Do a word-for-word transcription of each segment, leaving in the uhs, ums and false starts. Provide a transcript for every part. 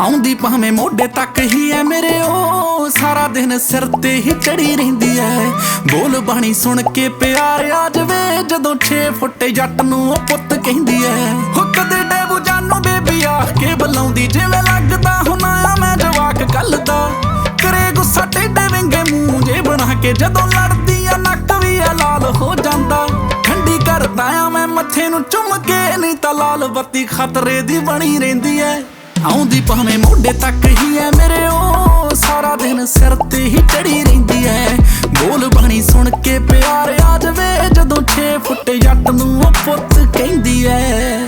ਆਉਂਦੀ ਭਾਵੇਂ ਮੋਢੇ ਤੱਕ ਹੀ ਐ ਮੇਰੇ ਉਹ ਸਾਰਾ ਦਿਨ ਸਿਰ ਤੇ ਹੀ ਚੜੀ ਰਹਿੰਦੀ ਐ। ਬੋਲ ਬਾਣੀ ਸੁਣ ਕੇ ਪਿਆਰ ਆ ਜਵੇ ਜਦੋਂ ਛੇ ਫੁੱਟ ਜੱਟ ਨੂੰ ਉਹ ਪੁੱਤ ਕਹਿੰਦੀ ਐ। ਹੋ ਕਦੇ ਡੇਬੂ ਜਾਨੂ ਬੇਬੀ ਆ ਕੇ ਬੁਲਾਉਂਦੀ ਜਿਵੇਂ ਲੱਗਦਾ ਹੁਣਾ ਆ ਮੈਂ ਜਵਾਕ ਕੱਲ ਦਾ। ਕਰੇ ਗੁੱਸਾ ਟੇਢੇ ਵਿੰਗੇ ਮੂੰਹ ਜੇ ਬਣਾ ਕੇ ਜਦੋਂ ਲੜਦੀ ਆ ਨੱਕ ਵੀ ਆ ਲਾਲ ਹੋ ਜਾਂਦਾ। ਠੰਡੀ ਕਰਦਾ ਆ ਮੈਂ ਮੱਥੇ ਨੂੰ ਚੁੰਮ ਕੇ ਨਹੀਂ ਤਾਂ ਲਾਲ ਬੱਤੀ ਖਤਰੇ ਦੀ ਬਣੀ ਰਹਿੰਦੀ ਐ। ਆਉਂਦੀ ਭਾਵੇਂ ਮੋਢੇ ਤੱਕ ਹੀ ਐ ਮੇਰੇ ਉਹ ਸਾਰਾ ਦਿਨ ਸਿਰ ਤੇ ਹੀ ਚੜੀ ਰਹਿੰਦੀ ਐ। ਬੋਲ ਬਾਣੀ ਸੁਣ ਕੇ ਪਿਆਰ ਆ ਜਵੇ ਜਦੋਂ ਛੇ ਫੁੱਟ ਜੱਟ ਨੂੰ ਉਹ ਪੁੱਤ ਕਹਿੰਦੀ ਐ।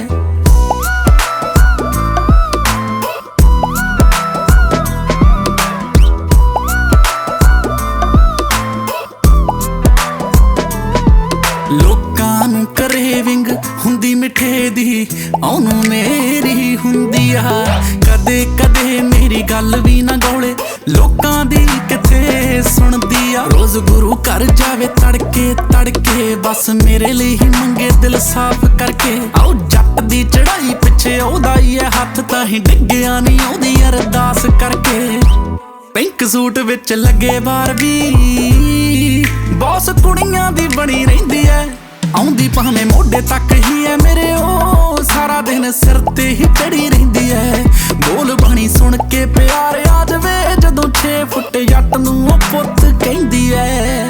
ਲੋਕਾਂ ਨੂੰ ਕਰੇਵਿੰਗ ਹੁੰਦੀ ਮਿੱਠੇ ਦੀ ਉਹਨੂੰ ਮੇਰੀ ਹੁੰਦੀ ਆ। ਕਦੇ ਕਦੇ ਮੇਰੀ ਗੱਲ ਵੀ ਨਾ ਗੌਲੇ ਲੋਕਾਂ ਦੀ ਕਿੱਥੇ ਸੁਣਦੀ ਆ। ਰੋਜ਼ ਗੁਰੂ ਘਰ ਜਾਵੇ ਤੜਕੇ ਤੜਕੇ ਬਸ ਮੇਰੇ ਲਈ ਹੀ ਮੰਗੇ ਦਿਲ ਸਾਫ਼ ਕਰਕੇ। ਆਓ ਜੱਟ ਦੀ ਚੜਾਈ ਪਿੱਛੇ ਉਹਦਾ ਹੀ ਐ ਹੱਥ ਤਾਂ ਹੀ ਡਿੱਗਿਆ ਨਹੀਂ ਉਹਦੀ ਅਰਦਾਸ ਕਰਕੇ। ਪਿੰਕ ਸੂਟ ਵਿੱਚ ਲੱਗੇ ਬਾਰ ਵੀ ਬੌਸ ਕੁੜੀਆਂ ਦੀ ਬਣੀ ਰਹਿੰਦੀ ਐ। ਆਉਂਦੀ ਭਾਵੇਂ ਮੋਢੇ ਤੱਕ ਹੀ ਐ ਮੇਰੇ ਉਹ ਸਾਰਾ ਦਿਨ ਸਿਰ ਤੇ ਹੀ ਚੜੀ ਰਹਿੰਦੀ ਐ। ਬੋਲ ਬਾਣੀ ਸੁਣ ਕੇ ਪਿਆਰ ਆ ਜਵੇ ਜਦੋਂ ਛੇ ਫੁੱਟ ਜੱਟ ਨੂੰ ਉਹ ਪੁੱਤ ਕਹਿੰਦੀ ਐ।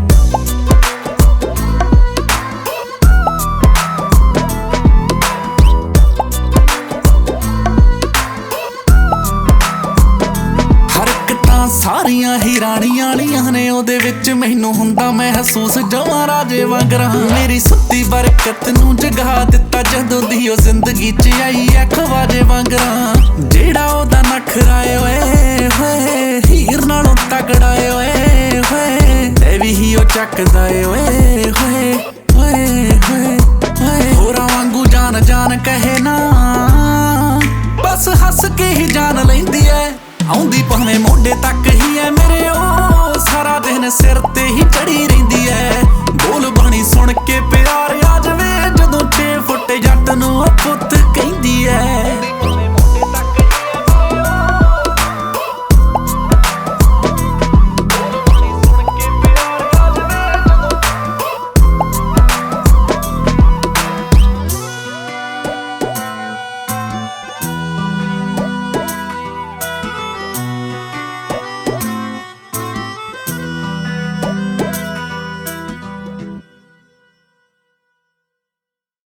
ਸਾਰੀਆਂ ਹੀ ਰਾਣੀਆਂ ਵਾਲੀਆਂ ਨੇ ਉਹਦੇ ਵਿੱਚ ਮੈਨੂੰ ਹੁੰਦਾ ਮਹਿਸੂਸ ਜਵਾਂ ਰਾਜੇ ਵਾਂਗਰਾਂ। ਮੇਰੀ ਸੁੱਤੀ ਬਰਕਤ ਨੂੰ ਜਗਾ ਦਿੱਤਾ ਜਦੋਂ ਦੀ ਉਹ ਜ਼ਿੰਦਗੀ 'ਚ ਆਈ ਐ ਖਵਾਜੇ ਵਾਂਗਰਾਂ। ਜਿਹੜਾ ਉਹਦਾ ਨਖਰਾ ਓਏ ਹੋਏ ਹੀਰ ਨਾਲੋਂ ਤਗੜਾ ਓਏ ਹੋਏ ਤੇ ਵੀ ਹੀ ਉਹ ਚੱਕਦਾ ਓਏ ਹੋਏ ਹੋਏ ਹੋਏ ਹੋਰਾਂ ਵਾਂਗੂ ਜਾਨ ਜਾਨ ਕਹੇ ਨਾ ਬਸ ਹੱਸ ਕੇ ਹੀ ਜਾਨ ਲੈਂਦੀ ਐ। ਆਉਂਦੀ ਭਾਵੇਂ ਮੋਢੇ ਤੱਕ ਹੀ ਐ ਮੇਰੇ ਉਹ